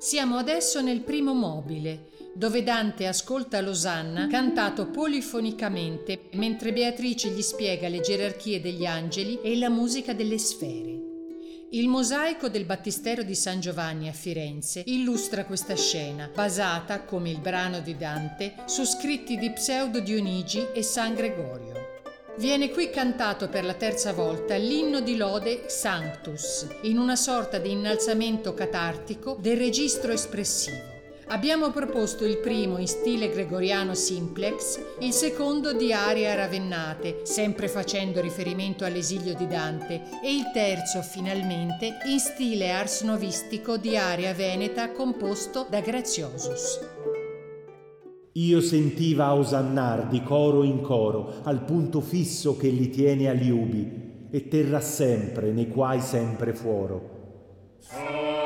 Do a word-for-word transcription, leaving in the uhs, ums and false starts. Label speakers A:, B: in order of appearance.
A: Siamo adesso nel primo mobile, dove Dante ascolta l'Osanna cantato polifonicamente mentre Beatrice gli spiega le gerarchie degli angeli e la musica delle sfere. Il mosaico del Battistero di San Giovanni a Firenze illustra questa scena, basata, come il brano di Dante, su scritti di Pseudo Dionigi e San Gregorio. Viene qui cantato per la terza volta l'inno di lode Sanctus, in una sorta di innalzamento catartico del registro espressivo. Abbiamo proposto il primo in stile gregoriano simplex, il secondo di arie ravennate, sempre facendo riferimento all'esilio di Dante, e il terzo, finalmente, in stile arsnovistico di aria veneta composto da Graziosus.
B: Io sentiva osannar di coro in coro al punto fisso che li tiene agli ubi e terrà sempre nei quai sempre fuoro.